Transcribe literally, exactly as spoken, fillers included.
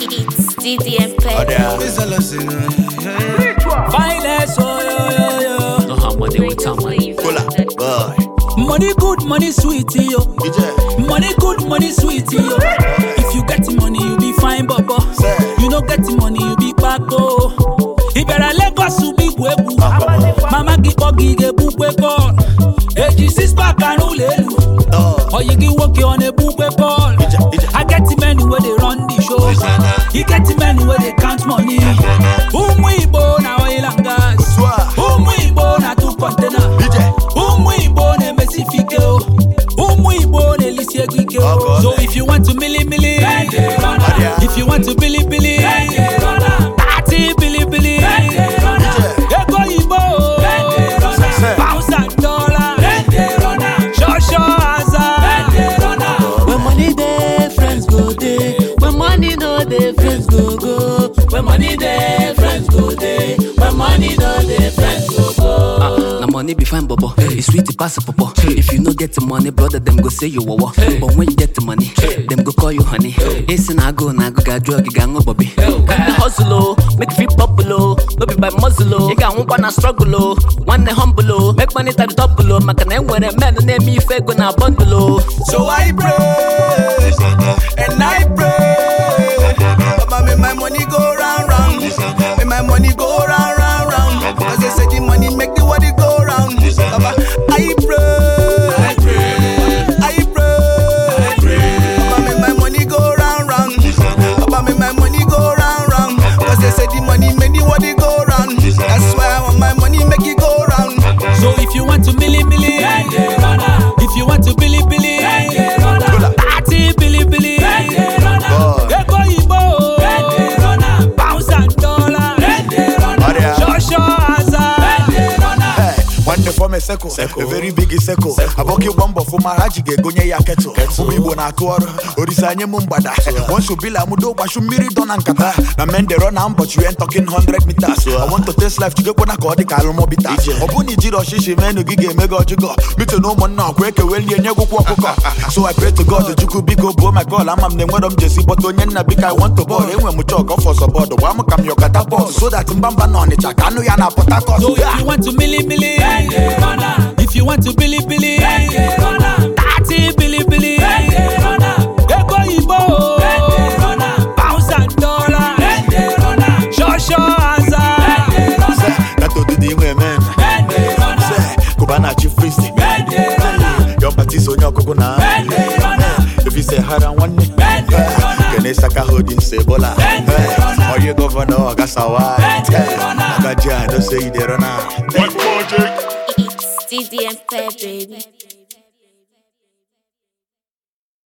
It's D D M P. Finance, oh yo yo yo. Know how money with time, money. Cola, boy. Money good, money sweet, yo. Money good, money sweet, yo. If you get the money, you be fine, baba. You no get the money, you be bako. If you're a Lagos, you be webu. Mama give a gig a book we call. Age six pack and ulelu. Or you can work on a book we call. I get the men where they run the show. You get the men where they count money. Whom we born now oil and gas. Whom we born a two container. Whom we born a messifico. Whom we born a lisie guiko. So if you want to milli milli, if you want to billy billy, party billy billy, ego ibo, pounds and dollar, sure sure hazard. When money dey, friends go dey. When money no dey, friends go go. When money dey, friends go dey. When money no dey, friends go go. Uh, now money be fine, bobo. Hey. It's sweet to pass a popo. Hey. If you no get the money, brother, them go say you wawa. Hey. But when you get the money, hey, them go call you honey. It's an ago, na go got drug, you got no bobby. Got the hustle, oh, make you feel popular. No be by muzzle, oh. You got one wanna struggle, oh. One the humble, oh. Make money time double, oh. Make a name when a man name me fair gonna bundle, oh. So I pray, and I pray. Baba, make my money go round, round. Make my money go round, round, round. Cause they say the money make the body go round. Baba, I pray, I pray, I pray. Baba, make my money go round, round. Baba, make my money go round, round. Cause they say the money make the body go round. That's why I want my money make it go round. So if you want to milli milli, if you want to billy billy, party billy billy, ego ibo, pounds and dollar, sure sure hazard. One day for me seko, a very big seko. I walk you bumbo for my hajige gonye ya keto. Umi bona tuoro, orisanye mumbada. Once you be la mudo, bashu miri don ankata. Na men they run am, but you ain't talking hundred meters. I want to taste life to go na kodi kalmo bitas. Obuni jiro shishi menu gige mega jigo. Mito no man now, kweke weli enye go kwa kuka. So I pray to God that you could be go bo my call. I'm am name when I'm Jesse, but when na big I want to board. And when we talk for support, why come your catapult so that mbamba no ni chakanu ya na potako. So if you want to milli milli, if you want to billy billy, party billy billy, ego ibo, pounds and dollar, sure sure hazard. That to the women. Kubana chief priest. Your party so your kokona. If you say hard and one day, can they saka holding say bola? Or you governor Gasawa? Gaja, don't say they run out. It's D D M P, baby.